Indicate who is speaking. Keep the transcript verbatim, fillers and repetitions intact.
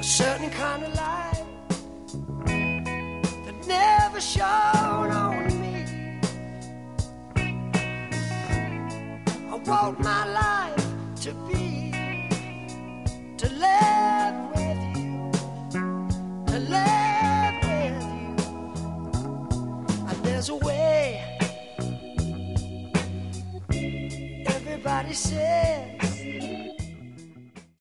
Speaker 1: certain kind of life that never shone on me. I want my life to be, to live with you, to live with you. And there's a way, everybody said,